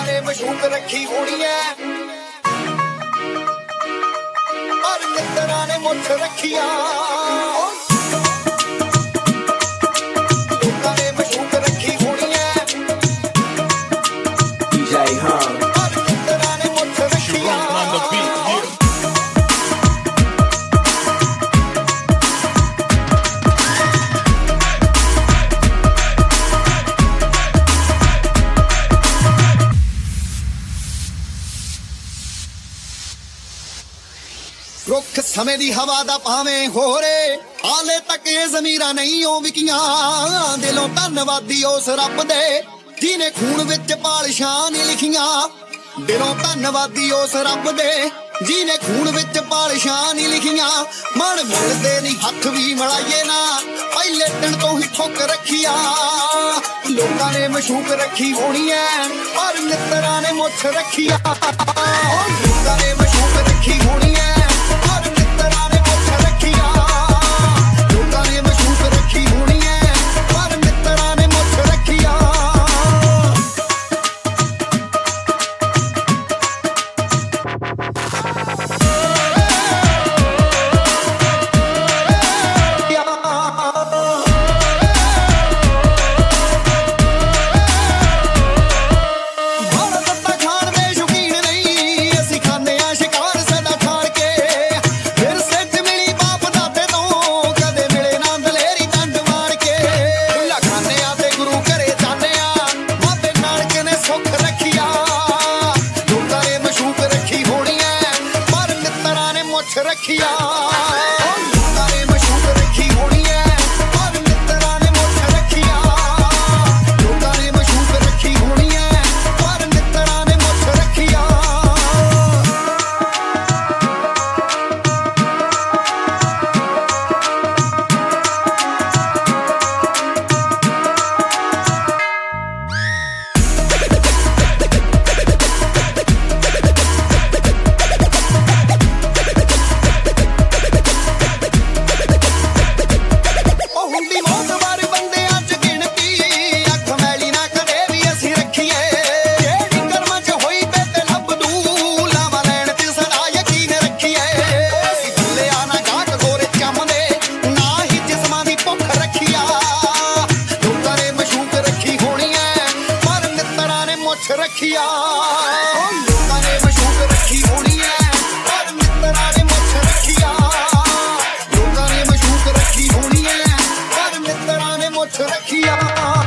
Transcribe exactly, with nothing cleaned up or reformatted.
ਲੋਕਾਂ ਨੇ ਮਸ਼ੂਕ ਰੱਖੀ ਹੋਣੀ ਐ ਪਰ ਮਿੱਤਰਾਂ ਨੇ ਮੁੱਛ ਰੱਖੀਆਂ ਲੋਕਾਂ ਨੇ ਮਸ਼ੂਕ ਰੱਖੀ ਹੋਣੀ ਐ D J Hum ਪਰ ਮਿੱਤਰਾਂ ਨੇ ਮੁੱਛ ਰੱਖੀਆਂ रुख समय दी हवा दा भावें होरे हाले तक ये ज़मीरां नहीं ओ विकियां दिलों धन्नवादी उस रब दे जिन्हें खून विच पालिशां नी लिखियां दिलों धन्नवादी उस रब दे जिन्हें खून विच पालिशां नी लिखियां मन मिलदे नहीं हथ भी मिलाइए ना पहले दिन तो ही ठुक रखिया लोकां ने मशूक रखी होनी है पर मित्तरां ने मुछ रखिया लोकां ने मशूक रखी होनी है रखिया लोकां ने मशूक रखी होनी है पर मित्तरां ने मुछ रखिया लोकां ने मशूक रखी होनी है पर मित्तरां ने मुछ रखिया रखिया लोकां ने मशूक रखी होनी है पर मित्तरां ने मुछ रखिया लोकां ने मशूक रखी होनी है पर मित्तरां ने मुछ रखिया।